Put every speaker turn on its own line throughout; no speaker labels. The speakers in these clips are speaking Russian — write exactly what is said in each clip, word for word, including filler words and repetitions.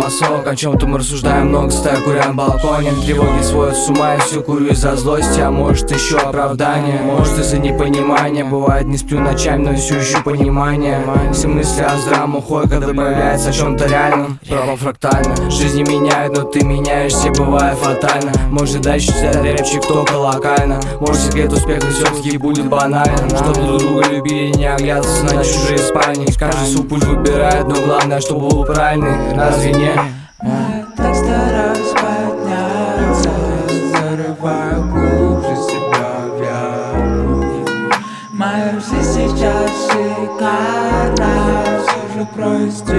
самосок. О чем-то мы рассуждаем много, стоя куря на балконе. Тревоги сводят с ума, я все курю из-за злости. А может еще оправдание, может из-за непонимания. Бывает не сплю ночами, но все ищу понимание. Все мысли о здравом уходят, когда появляется о чем-то реальном. Право фрактально, жизни меняют, но ты меняешься, бывает фатально. Может дальше читать рэпчик только локально. Может секрет успеха все-таки будет банальным. Чтобы друг друга любили, не оглядываться на чужие спальни. Каждый свой путь выбирает, но главное, чтобы был правильный. Разве не?
Я так стараюсь подняться, зарываю глубже себя в яму. Моя жизнь сейчас шикарна, все же прости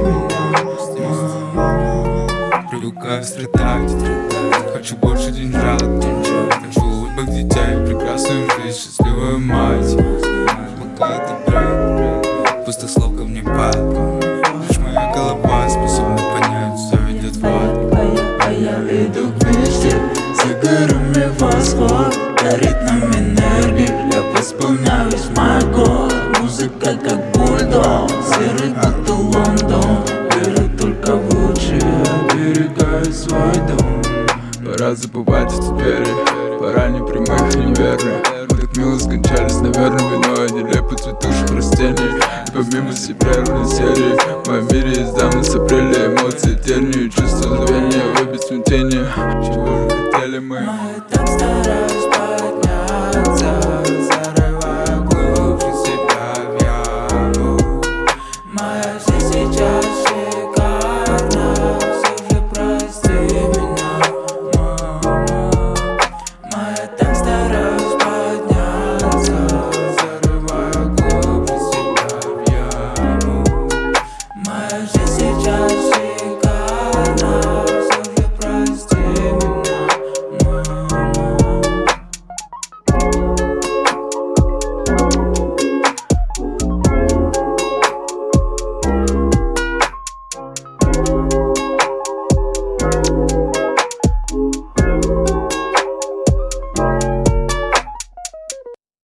меня.
Привыкаю страдать, хочу больше деньжат. Хочу улыбок детей, прекрасную жизнь, счастливую мать. Пока это бред, пустословка мне падает. Лишь моя голова способна понять, все идет в ад.
А я, а я иду вместе, за горами восход. Горит нам энергия, я восполняюсь мой год. Музыка как бульдог, серый будто Лондон. Верю только в лучшее, оберегаю свой дом.
Пора забывать эти двери, пора не прямых и неверных. Мы так мило скончались, наверное, виной нелепо цветущих растений. И помимо себя ровной серии, в моем